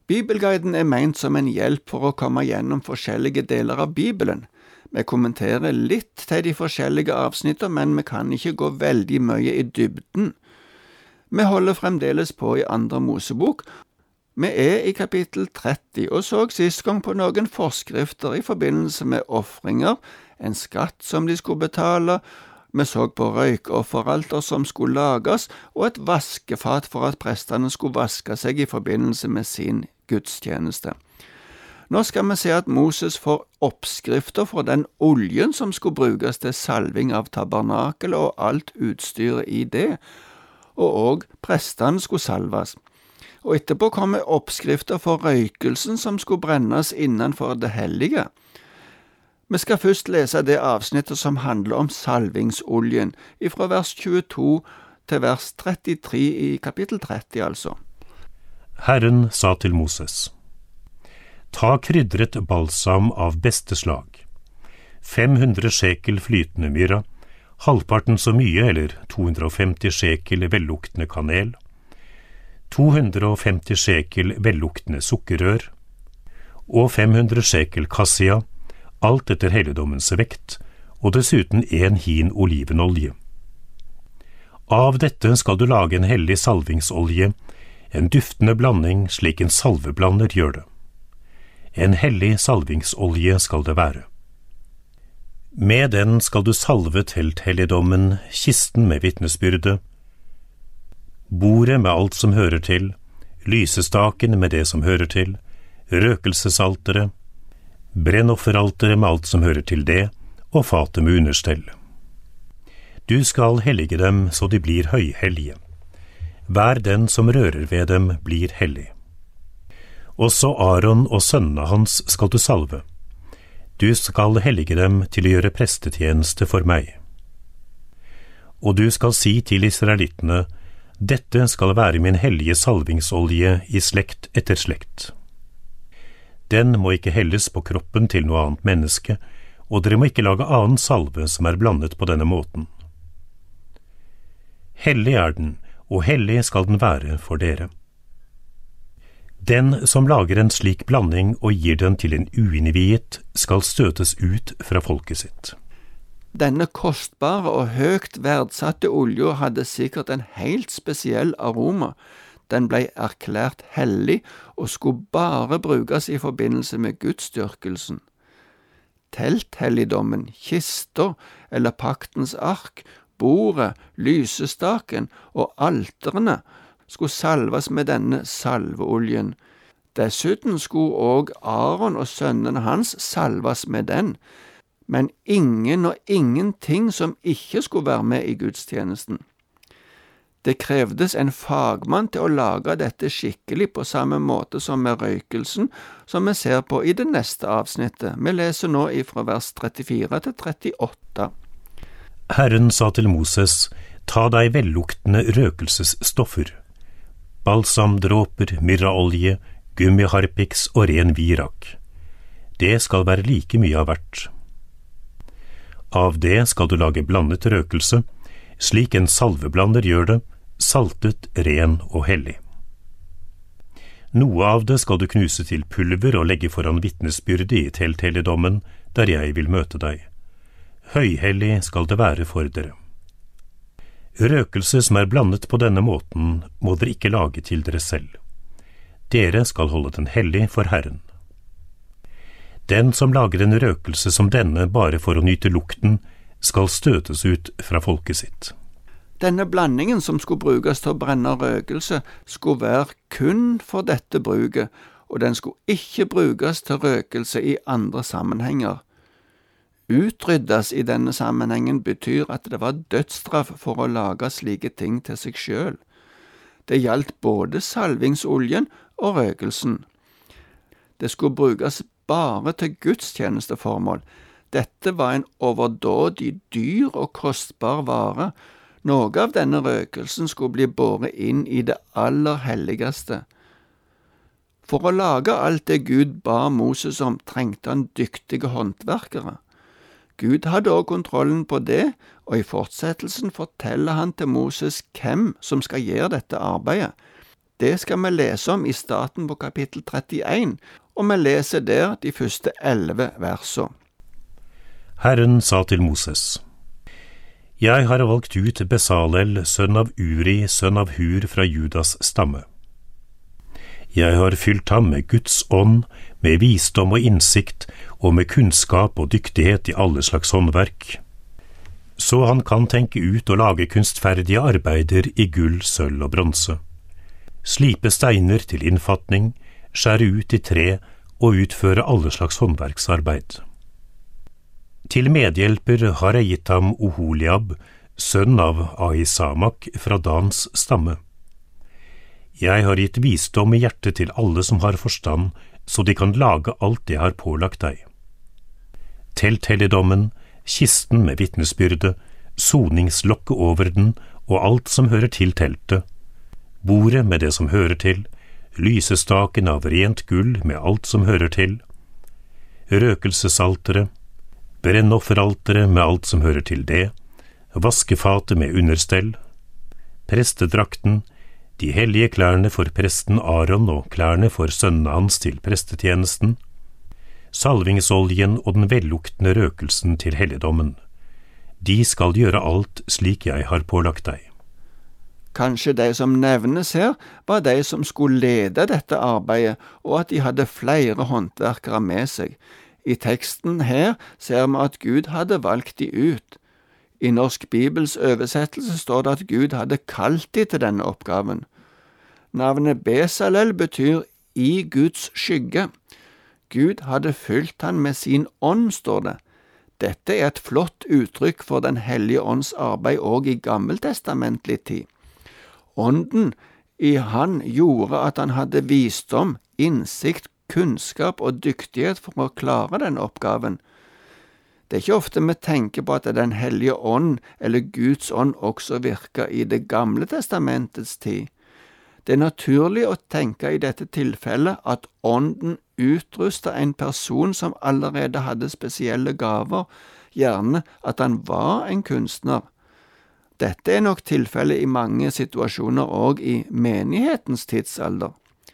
Bibelguiden ment som en hjelp for å komme gjennom forskjellige deler av Bibelen. Vi kommenterer litt til de forskjellige avsnittene, men vi kan ikke gå veldig mye i dybden. Vi holder fremdeles på i Andre Mosebok. Vi i kapittel 30 og så sist gang på noen forskrifter i forbindelse med offringer, en skatt som de skulle betale. Vi så på røykofferalter som skulle lages, og et vaskefat for at prestene skulle vaske seg i forbindelse med sin gudstjeneste. Nå skal vi se at Moses får oppskrifter for den oljen som skulle brukes til salving av tabernakelet og alt utstyret i det, og prestene skulle salves. Og etterpå kommer oppskrifter for røykelsen som skulle brennes innenfor det hellige. Vi skal først lese det avsnittet som handler om salvingsoljen, fra vers 22 til vers 33 i kapittel 30 altså. Herren sa til Moses: Ta krydret balsam av beste slag, 500 shekel flytende myrra, halvparten så mye eller 250 shekel velluktende kanel, 250 shekel velluktende sukkerrør, og 500 shekel kassia, alt etter helligdommens vekt, og dessuten 1 hin olivenolje. Av dette skal du lage en hellig salvingsolje, en duftende blanding slik en salveblander gjør det. En hellig salvingsolje skal det være. Med den skal du salve telthelligdommen, kisten med vitnesbyrde, bordet med alt som hører til, lysestaken med det som hører til, røkelsesalteret, brennofferalteret med alt som hører til det, og fatet med understell. Du skal hellige dem så de blir høyhellige. Hver den som rører ved dem blir hellig. Også Aaron og sønnene hans skal du salve. Du skal hellige dem til å gjøre prestetjeneste for meg. Og du skal si til israelittene: Dette skal være min hellige salvingsolje i slekt etter slekt. Den må ikke helles på kroppen til noe annet menneske, og dere må ikke lage annen salve som er blandet på denne måten. Hellig er den, og hellig skal den være for dere. Den som lager en slik blanding og gir den til en uinnviet, skal støtes ut fra folket sitt. Denne kostbare og høyt verdsatte olja hadde sikkert en helt spesiell aroma. Den ble erklært hellig og skulle bare brukes i forbindelse med gudsdyrkelsen. Telthelligdommen, kister eller paktens ark, bordet, lysestaken og alterene skulle salves med denne salveoljen. Dessuten skulle også Aaron og sønnene hans salves med den, men ingen og ingenting som ikke skulle være med i gudstjenesten. Det krevdes en fagmann til å lage dette skikkelig på samme måte som med røykelsen, som vi ser på i det neste avsnittet. Vi leser nå fra vers 34 til 38. Herren sa til Moses: Ta deg velluktende røkelsesstoffer, balsamdråper, myrraolje, gummiharpiks og ren virak. Det skal være like mye av hvert. Av det skal du lage blandet røkelse, slik en salveblander gjør det, saltet, ren og hellig. Noe av det skal du knuse til pulver og legge foran vitnesbyrdet i telthelligdommen, der jeg vil møte deg. Høyhellig skal det være for dere. Røkelse som er blandet på denne måten, må dere ikke lage til dere selv. Dere skal holde den hellig for Herren. Den som lager en røkelse som denne bare for å nyte lukten, skal støtes ut fra folket sitt. Denne blandingen som skulle brukes til å brenne røkelse, skulle være kun for dette bruket, og den skulle ikke brukes til røkelse i andre sammenhenger. Utryddes i denne sammenhengen betyr at det var dødsstraff for å lage slike ting til seg selv. Det gjaldt både salvingsoljen og røkelsen. Det skulle brukes bare til gudstjenesteformål. Dette var en overdådig dyr og kostbar vare. Noe av denne røkelsen skulle bli båret inn i det aller helligste. For å lage alt det Gud ba Moses om, trengte han dyktige håndverkere. Gud hadde også kontrollen på det, og i fortsettelsen forteller han til Moses hvem som skal gjøre dette arbeidet. Det skal vi lese om i starten på kapittel 31, og vi leser der de første 11 versene. Herren sa til Moses: Jeg har valgt ut Besalel, sønn av Uri, sønn av Hur fra Judas stamme. Jeg har fylt ham med Guds ånd, med visdom og innsikt, og med kunnskap og dyktighet i alle slags håndverk, så han kan tenke ut og lage kunstferdige arbeider i gull, sølv og bronse, slipe steiner til innfatning, skjære ut i tre og utføre alle slags håndverksarbeid. Til medhjelper har jeg gitt ham Oholiab, sønn av Ahisamak fra Dans stamme. Jeg har gitt visdom i hjertet til alle som har forstand, så de kan lage alt det har pålagt deg. Telthelligdommen, kisten med vitnesbyrde, soningslokket over den og alt som hører til teltet, bordet med det som hører til, lysestaken av rent gull med alt som hører til, røkelsesaltere, brennofferaltere med alt som hører til det, vaskefatet med understell, prestedrakten, de hellige klærne for presten Aaron og klærne for sønnene hans til prestetjenesten, salvingsoljen og den velluktende røkelsen til helligdommen. De skal gjøre alt slik jeg har pålagt deg. Kanskje de som nevnes her var de som skulle lede dette arbeidet, og at de hadde flere håndverkere med seg. I teksten her ser vi at Gud hadde valgt de ut. I Norsk Bibels oversettelse står det at Gud hadde kalt de til denne oppgaven. Navnet Besalel betyr i Guds skygge. Gud hadde fylt han med sin ånd, står det. Dette er et flott uttrykk for Den hellige ånds arbeid også i gammeltestamentlig tid. Ånden i han gjorde at han hadde visdom, innsikt, kunnskap og dyktighet for å klare denne oppgaven. Det er ikke ofte vi tenker på at Den hellige ånd eller Guds ånd også virker i Det gamle testamentets tid. Det er naturlig å tenke i dette tilfellet at ånden utrustet en person som allerede hadde spesielle gaver, gjerne at han var en kunstner. Dette er nok tilfellet i mange situasjoner og i menighetens tidsalder.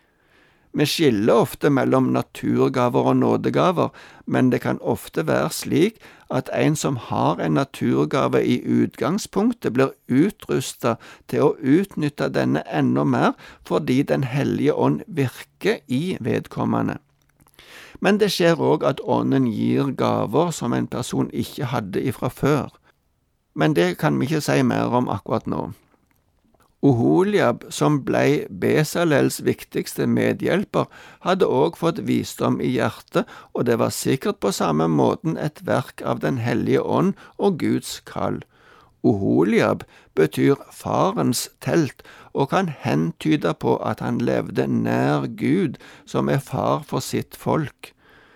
Vi skiller ofte mellom naturgaver og nådegaver, men det kan ofte være slik at en som har en naturgave i utgangspunktet blir utrustet til å utnytte denne enda mer fordi Den hellige ånd virker i vedkommende. Men det skjer også at ånden gir gaver som en person ikke hadde ifra før. Men det kan vi ikke si mer om akkurat nå. Oholiab, som ble Besalels viktigste medhjelper, hadde også fått visdom i hjertet, og det var sikkert på samme måten et verk av Den hellige ånd og Guds kall. Oholiab betyr farens telt, og kan hentyde på at han levde nær Gud, som er far for sitt folk.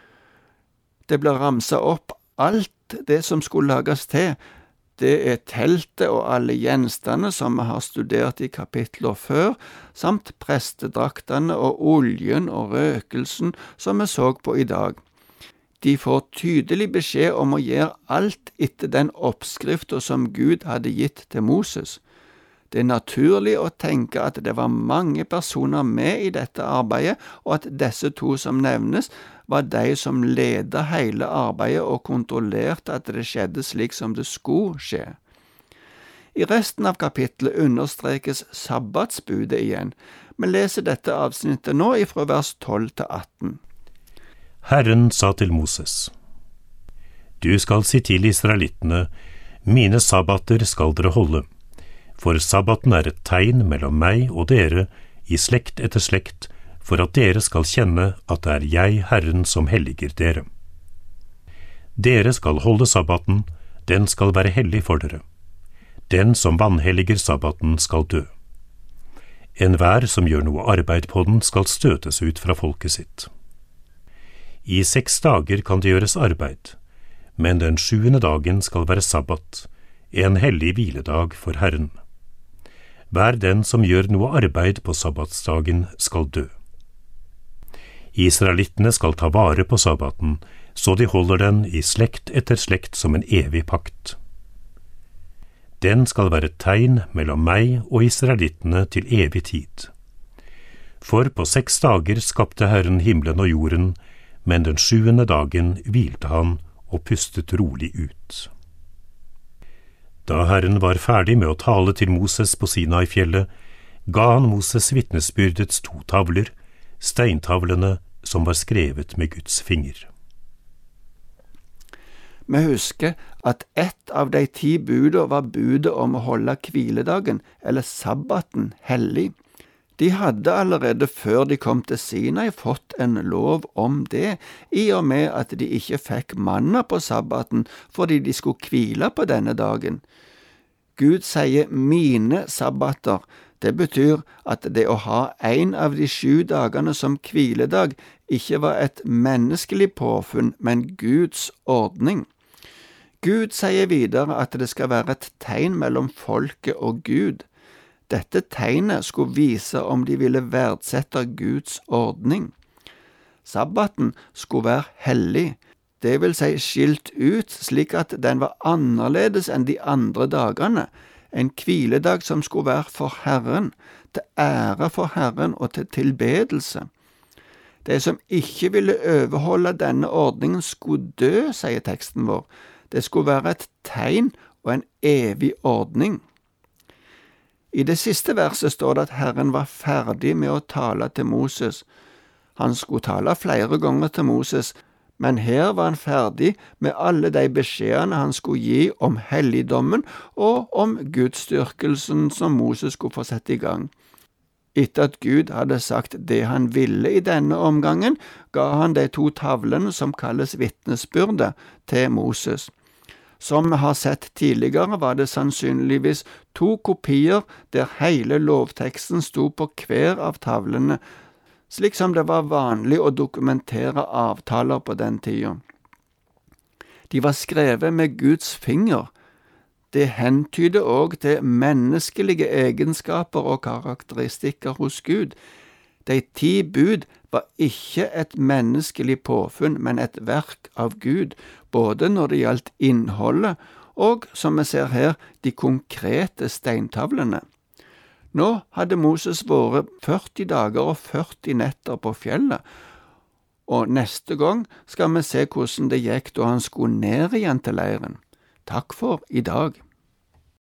Det ble ramset opp alt det som skulle lages til. Det er teltet og alle gjenstandene som vi har studert i kapitler før, samt prestedraktene og oljen og røkelsen som vi så på i dag. De får tydelig beskjed om å gjøre alt etter den oppskriften som Gud hadde gitt til Moses. Det er naturlig å tenke at det var mange personer med i dette arbeidet, og at disse to som nevnes var de som ledet hele arbeidet og kontrollerte at det skjedde slik som det skulle skje. I resten av kapittelet understrekes sabbatsbudet igjen. Vi leser dette avsnittet nå ifra vers 12 til 18. Herren sa til Moses: Du skal si til israelittene, mine sabbater skal dere holde, for sabbaten er et tegn mellom meg og dere i slekt etter slekt, for at dere skal kjenne at det er jeg, Herren, som helliger dere. Dere skal holde sabbaten, den skal være hellig for dere. Den som vanhelliger sabbaten skal dø. Enhver som gjør noe arbeid på den skal støtes ut fra folket sitt. I 6 dager kan det gjøres arbeid, men den 7. dagen skal være sabbat, en hellig hviledag for Herren. Hver den som gjør noe arbeid på sabbatsdagen skal dø. Israelittene skal ta vare på sabbaten, så de holder den i slekt etter slekt som en evig pakt. Den skal være et tegn mellom meg og israelittene til evig tid. For på 6 dager skapte Herren himmelen og jorden, men den 7. dagen hvilte han og pustet rolig ut. Da Herren var ferdig med å tale til Moses på Sinai-fjellet, ga han Moses vitnesbyrdets 2 tavler, steintavlene som var skrevet med Guds finger. Vi husker at ett av de 10 budene var budet om å holde hviledagen, eller sabbaten, hellig. De hadde allerede før de kom til Sinai fått en lov om det, i og med at de ikke fikk manna på sabbaten fordi de skulle hvile på denne dagen. Gud sier mine sabbater. Det betyr at det å ha en av de 7 dagene som hviledag ikke var et menneskelig påfunn, men Guds ordning. Gud sier videre at det skal være et tegn mellom folket og Gud. Dette tegnet skulle vise om de ville verdsette Guds ordning. Sabbaten skulle være hellig, det vil si skilt ut slik at den var annerledes enn de andre dagene, en hviledag som skulle være for Herren, til ære for Herren og til tilbedelse. De som ikke ville overholde denne ordningen skulle dø, sier teksten vår. Det skulle være et tegn og en evig ordning. I det siste verset står det at Herren var ferdig med å tale til Moses. Han skulle tale flere ganger til Moses, men her var han ferdig med alle de beskjedene han skulle gi om helligdommen og om gudsdyrkelsen som Moses skulle få sette i gang. Etter at Gud hadde sagt det han ville i denne omgangen, ga han de 2 tavlene som kalles vitnesbyrde til Moses. Som vi har sett tidligere var det sannsynligvis 2 kopier der hele lovteksten sto på hver av tavlene, slik som det var vanlig å dokumentere avtaler på den tida. De var skrevet med Guds finger. Det hentyder også til menneskelige egenskaper og karakteristikker hos Gud. De 10 bud var ikke et menneskelig påfunn, men et verk av Gud, både når det gjaldt innholdet og, som vi ser her, de konkrete steintavlene. Nå hadde Moses vært 40 dager og 40 netter på fjellet, og neste gang skal vi se hvordan det gikk da han skulle ned igjen til leiren. Takk for i dag.